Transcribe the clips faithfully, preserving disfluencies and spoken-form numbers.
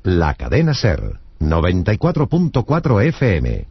la cadena SER, noventa y cuatro punto cuatro F M.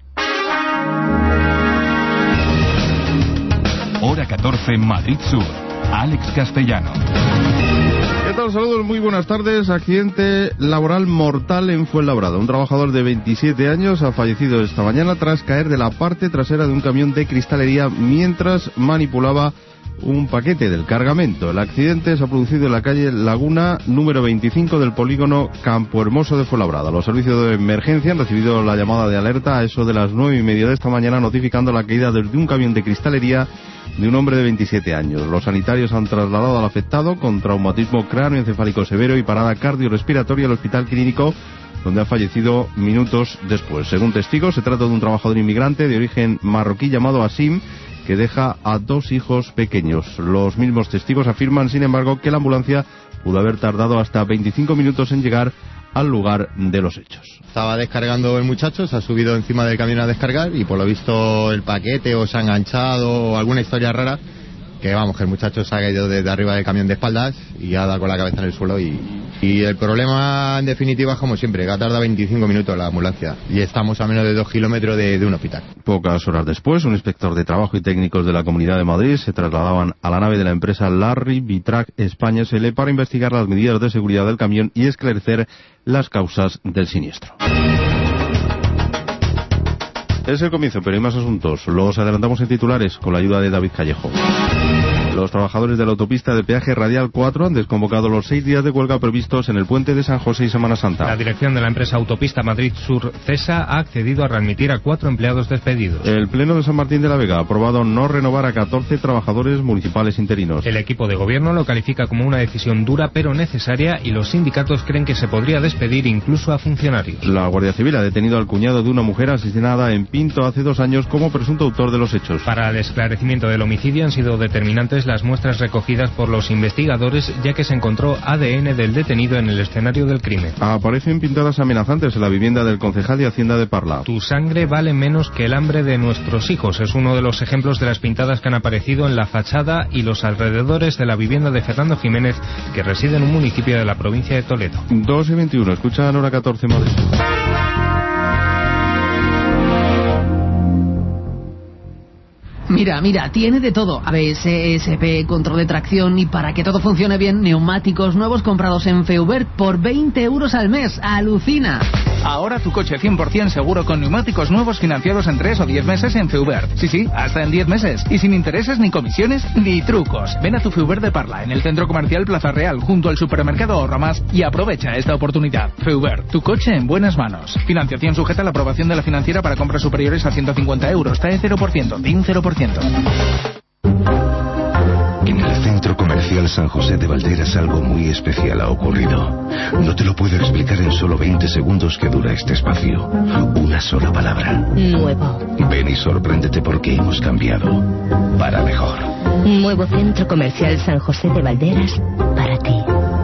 Hora catorce, Madrid Sur. Alex Castellano. ¿Qué tal? Saludos, muy buenas tardes. Accidente laboral mortal en Fuenlabrada. Un trabajador de veintisiete años ha fallecido esta mañana tras caer de la parte trasera de un camión de cristalería mientras manipulaba un paquete del cargamento. El accidente se ha producido en la calle Laguna número veinticinco del polígono Campo Hermoso de Fuenlabrada. Los servicios de emergencia han recibido la llamada de alerta a eso de las nueve y media de esta mañana, notificando la caída desde un camión de cristalería de un hombre de veintisiete años. Los sanitarios han trasladado al afectado con traumatismo cráneoencefálico severo y parada cardiorrespiratoria al hospital clínico, donde ha fallecido minutos después. Según testigos, se trata de un trabajador inmigrante de origen marroquí llamado Asim, que deja a dos hijos pequeños. Los mismos testigos afirman, sin embargo, que la ambulancia pudo haber tardado hasta veinticinco minutos en llegar al lugar de los hechos. Estaba descargando el muchacho, se ha subido encima del camión a descargar y por lo visto el paquete o se ha enganchado o alguna historia rara, que vamos, que el muchacho se ha caído desde arriba del camión de espaldas y ha dado con la cabeza en el suelo y, y el problema en definitiva es como siempre, que ha tardado veinticinco minutos la ambulancia y estamos a menos de dos kilómetros de, de un hospital. Pocas horas después, un inspector de trabajo y técnicos de la Comunidad de Madrid se trasladaban a la nave de la empresa Larry Vitrac España S L para investigar las medidas de seguridad del camión y esclarecer las causas del siniestro. Es el comienzo, pero hay más asuntos. Los adelantamos en titulares con la ayuda de David Callejo. Los trabajadores de la autopista de peaje Radial cuatro han desconvocado los seis días de huelga previstos en el puente de San José y Semana Santa. La dirección de la empresa Autopista Madrid Sur CESA ha accedido a readmitir a cuatro empleados despedidos. El Pleno de San Martín de la Vega ha aprobado no renovar a catorce trabajadores municipales interinos. El equipo de gobierno lo califica como una decisión dura pero necesaria y los sindicatos creen que se podría despedir incluso a funcionarios. La Guardia Civil ha detenido al cuñado de una mujer asesinada en Pinto hace dos años como presunto autor de los hechos. Para el esclarecimiento del homicidio han sido determinantes las muestras recogidas por los investigadores, ya que se encontró A D N del detenido en el escenario del crimen. Aparecen pintadas amenazantes en la vivienda del concejal de Hacienda de Parla. Tu sangre vale menos que el hambre de nuestros hijos. Es uno de los ejemplos de las pintadas que han aparecido en la fachada y los alrededores de la vivienda de Fernando Jiménez, que reside en un municipio de la provincia de Toledo. dos y veintiuno, escuchan Hora catorce, Madrid. Mira, mira, tiene de todo. A B S, E S P, control de tracción y para que todo funcione bien, neumáticos nuevos comprados en Feubert por veinte euros al mes. ¡Alucina! Ahora tu coche cien por ciento seguro con neumáticos nuevos financiados en tres o diez meses en Feubert. Sí, sí, hasta en diez meses. Y sin intereses, ni comisiones, ni trucos. Ven a tu Feubert de Parla, en el centro comercial Plaza Real, junto al supermercado Ahorra Más, y aprovecha esta oportunidad. Feubert, tu coche en buenas manos. Financiación sujeta a la aprobación de la financiera para compras superiores a ciento cincuenta euros. T A E cero por ciento, D I N cero por ciento. En el centro comercial San José de Valderas algo muy especial ha ocurrido. No te lo puedo explicar en solo veinte segundos que dura este espacio. Una sola palabra. Nuevo. Ven y sorpréndete porque hemos cambiado. Para mejor. Nuevo centro comercial San José de Valderas para ti.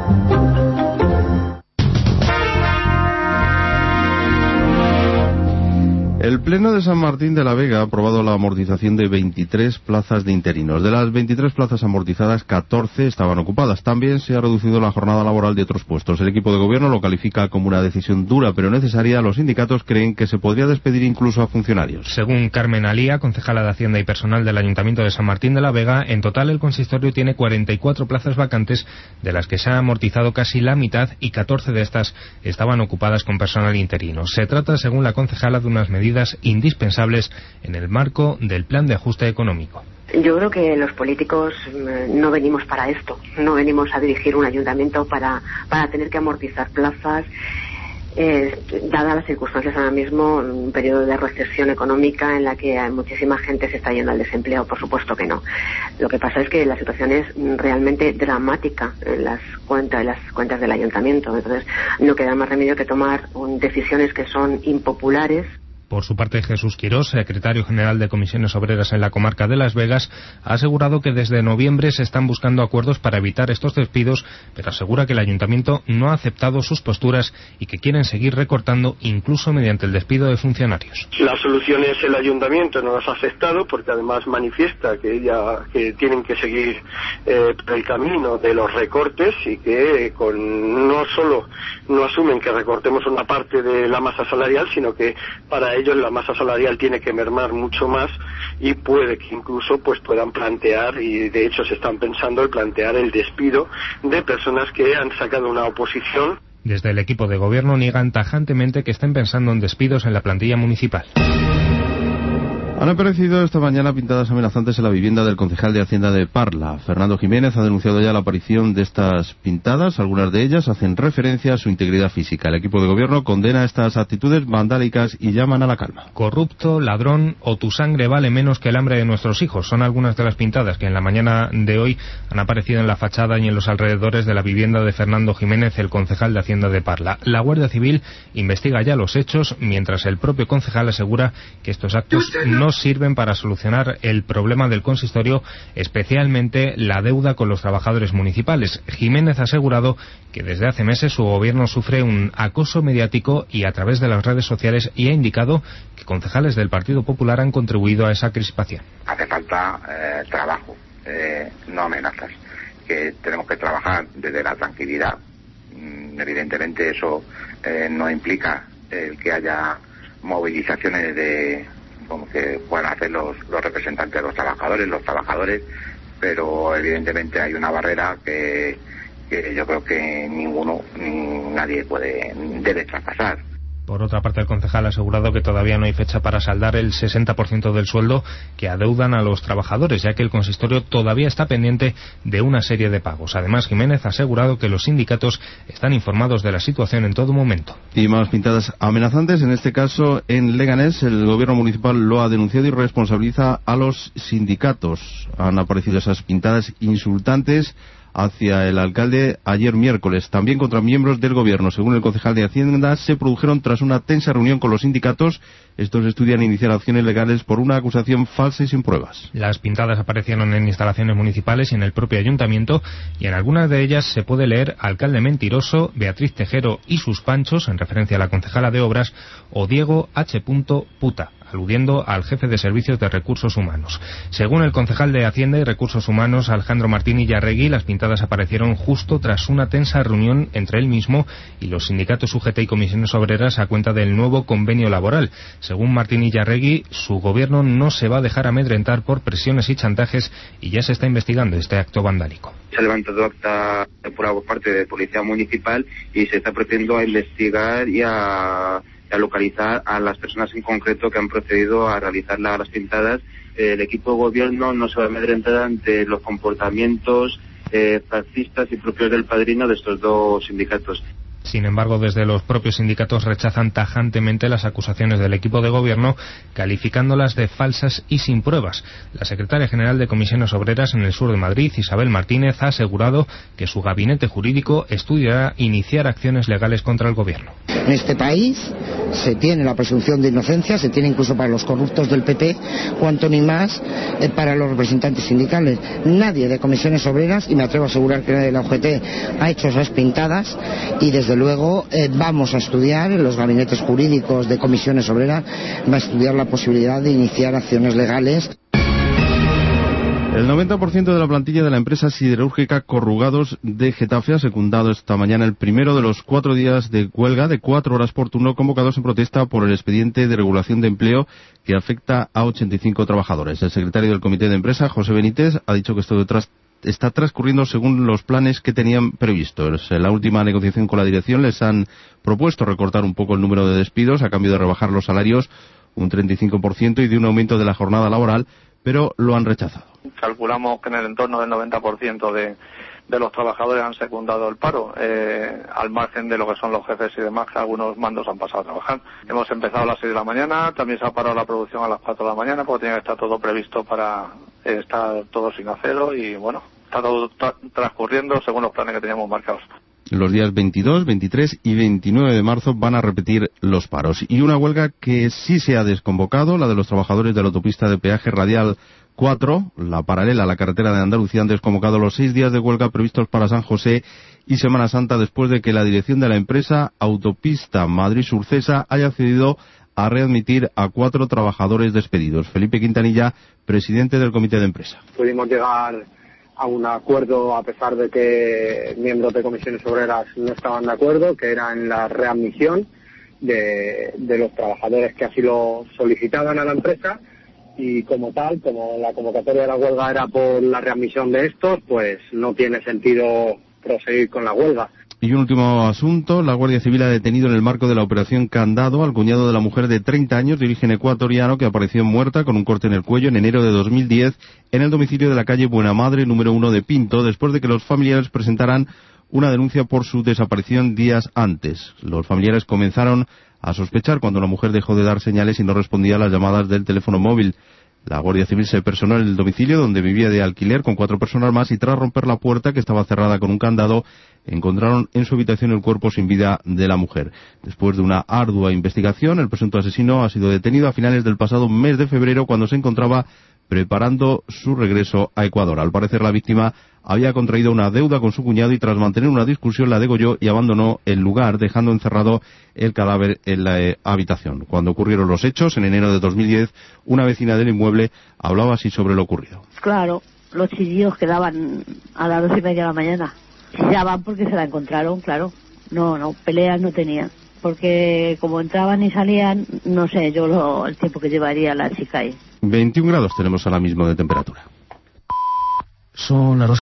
El Pleno de San Martín de la Vega ha aprobado la amortización de veintitrés plazas de interinos. De las veintitrés plazas amortizadas, catorce estaban ocupadas. También se ha reducido la jornada laboral de otros puestos. El equipo de gobierno lo califica como una decisión dura pero necesaria. Los sindicatos creen que se podría despedir incluso a funcionarios. Según Carmen Alía, concejala de Hacienda y Personal del Ayuntamiento de San Martín de la Vega, en total el consistorio tiene cuarenta y cuatro plazas vacantes, de las que se ha amortizado casi la mitad y catorce de estas estaban ocupadas con personal interino. Se trata, según la concejala, de unas medidas indispensables en el marco del plan de ajuste económico. Yo creo que los políticos no venimos para esto, no venimos a dirigir un ayuntamiento para, para tener que amortizar plazas. Eh, dadas las circunstancias ahora mismo, un periodo de recesión económica en la que muchísima gente se está yendo al desempleo, por supuesto que no. Lo que pasa es que la situación es realmente dramática en las cuentas, en las cuentas del ayuntamiento. Entonces no queda más remedio que tomar un, decisiones que son impopulares Por su parte, Jesús Quirós, secretario general de Comisiones Obreras en la comarca de Las Vegas, ha asegurado que desde noviembre se están buscando acuerdos para evitar estos despidos, pero asegura que el ayuntamiento no ha aceptado sus posturas y que quieren seguir recortando incluso mediante el despido de funcionarios. La solución es el ayuntamiento, no las ha aceptado porque además manifiesta que, ella, que tienen que seguir eh, el camino de los recortes y que con, no solo no asumen que recortemos una parte de la masa salarial, sino que para ellos la masa salarial tiene que mermar mucho más y puede que incluso pues puedan plantear, y de hecho se están pensando el plantear el despido de personas que han sacado una oposición. Desde el equipo de gobierno niegan tajantemente que estén pensando en despidos en la plantilla municipal. Han aparecido esta mañana pintadas amenazantes en la vivienda del concejal de Hacienda de Parla. Fernando Jiménez ha denunciado ya la aparición de estas pintadas. Algunas de ellas hacen referencia a su integridad física. El equipo de gobierno condena estas actitudes vandálicas y llaman a la calma. Corrupto, ladrón o tu sangre vale menos que el hambre de nuestros hijos. Son algunas de las pintadas que en la mañana de hoy han aparecido en la fachada y en los alrededores de la vivienda de Fernando Jiménez, el concejal de Hacienda de Parla. La Guardia Civil investiga ya los hechos, mientras el propio concejal asegura que estos actos no sirven para solucionar el problema del consistorio, especialmente la deuda con los trabajadores municipales. Jiménez ha asegurado que desde hace meses su gobierno sufre un acoso mediático y a través de las redes sociales, y ha indicado que concejales del Partido Popular han contribuido a esa crispación. Hace falta eh, trabajo, eh, no amenazas, que tenemos que trabajar desde la tranquilidad. Mm, evidentemente eso eh, no implica el que haya movilizaciones de como que puedan hacer los, los representantes de los trabajadores, los trabajadores, pero evidentemente hay una barrera que, que yo creo que ninguno, ni nadie puede, debe traspasar. Por otra parte, el concejal ha asegurado que todavía no hay fecha para saldar el sesenta por ciento del sueldo que adeudan a los trabajadores, ya que el consistorio todavía está pendiente de una serie de pagos. Además, Jiménez ha asegurado que los sindicatos están informados de la situación en todo momento. Y más pintadas amenazantes, en este caso en Leganés, el gobierno municipal lo ha denunciado y responsabiliza a los sindicatos. Han aparecido esas pintadas insultantes hacia el alcalde ayer miércoles, también contra miembros del gobierno. Según el concejal de Hacienda, se produjeron tras una tensa reunión con los sindicatos. Estos estudian iniciar acciones legales por una acusación falsa y sin pruebas. Las pintadas aparecieron en instalaciones municipales y en el propio ayuntamiento, y en algunas de ellas se puede leer alcalde mentiroso, Beatriz Tejero y sus panchos, en referencia a la concejala de obras, o Diego H. Puta, aludiendo al jefe de Servicios de Recursos Humanos. Según el concejal de Hacienda y Recursos Humanos, Alejandro Martín Illarregui, las pintadas aparecieron justo tras una tensa reunión entre él mismo y los sindicatos U G T y Comisiones Obreras a cuenta del nuevo convenio laboral. Según Martín Illarregui, su gobierno no se va a dejar amedrentar por presiones y chantajes, y ya se está investigando este acto vandálico. Se ha levantado acta por parte de Policía Municipal y se está procediendo a investigar y a a localizar a las personas en concreto que han procedido a realizar las pintadas. El equipo de gobierno no se va a amedrentar ante los comportamientos eh, fascistas y propios del padrino de estos dos sindicatos. Sin embargo, desde los propios sindicatos rechazan tajantemente las acusaciones del equipo de gobierno, calificándolas de falsas y sin pruebas. La secretaria general de Comisiones Obreras en el sur de Madrid, Isabel Martínez, ha asegurado que su gabinete jurídico estudiará iniciar acciones legales contra el gobierno. En este país se tiene la presunción de inocencia, se tiene incluso para los corruptos del P P, cuanto ni más eh, para los representantes sindicales. Nadie de Comisiones Obreras, y me atrevo a asegurar que nadie de la U G T, ha hecho esas pintadas, y desde luego eh, vamos a estudiar, en los gabinetes jurídicos de Comisiones Obreras, va a estudiar la posibilidad de iniciar acciones legales. El noventa por ciento de la plantilla de la empresa siderúrgica Corrugados de Getafe ha secundado esta mañana el primero de los cuatro días de huelga de cuatro horas por turno convocados en protesta por el expediente de regulación de empleo que afecta a ochenta y cinco trabajadores. El secretario del comité de empresa, José Benítez, ha dicho que esto detrás está transcurriendo según los planes que tenían previstos. En la última negociación con la dirección les han propuesto recortar un poco el número de despidos a cambio de rebajar los salarios un treinta y cinco por ciento y de un aumento de la jornada laboral, pero lo han rechazado. Calculamos que en el entorno del noventa por ciento de, de los trabajadores han secundado el paro, eh, al margen de lo que son los jefes y demás, que algunos mandos han pasado a trabajar. Hemos empezado a las seis de la mañana, también se ha parado la producción a las cuatro de la mañana, porque tiene que estar todo previsto para eh, estar todo sin acero, y bueno, está todo tra- transcurriendo según los planes que teníamos marcados. Los días veintidós, veintitrés y veintinueve de marzo van a repetir los paros. Y una huelga que sí se ha desconvocado, la de los trabajadores de la autopista de peaje radial cuatro, la paralela a la carretera de Andalucía, han desconvocado los seis días de huelga previstos para San José y Semana Santa después de que la dirección de la empresa Autopista Madrid-Surcesa haya cedido a readmitir a cuatro trabajadores despedidos. Felipe Quintanilla, presidente del comité de empresa. Pudimos llegar a un acuerdo a pesar de que miembros de comisiones obreras no estaban de acuerdo, que era en la readmisión de, de los trabajadores que así lo solicitaban a la empresa. Y como tal, como la convocatoria de la huelga era por la readmisión de estos, pues no tiene sentido proseguir con la huelga. Y un último asunto, la Guardia Civil ha detenido en el marco de la operación Candado al cuñado de la mujer de treinta años de origen ecuatoriano que apareció muerta con un corte en el cuello en enero de dos mil diez en el domicilio de la calle Buenamadre número uno de Pinto, después de que los familiares presentaran una denuncia por su desaparición días antes. Los familiares comenzaron a sospechar cuando la mujer dejó de dar señales y no respondía a las llamadas del teléfono móvil. La Guardia Civil se personó en el domicilio donde vivía de alquiler con cuatro personas más y tras romper la puerta, que estaba cerrada con un candado, encontraron en su habitación el cuerpo sin vida de la mujer. Después de una ardua investigación, el presunto asesino ha sido detenido a finales del pasado mes de febrero cuando se encontraba preparando su regreso a Ecuador. Al parecer, la víctima había contraído una deuda con su cuñado y tras mantener una discusión la degolló y abandonó el lugar, dejando encerrado el cadáver en la eh, habitación. Cuando ocurrieron los hechos, en enero de dos mil diez, una vecina del inmueble hablaba así sobre lo ocurrido. Claro, los chillidos quedaban a las dos y media de la mañana. Chillaban porque se la encontraron, claro. No, no, peleas no tenían. Porque como entraban y salían, no sé yo lo, el tiempo que llevaría la chica ahí. veintiún grados tenemos ahora mismo de temperatura. Son las dos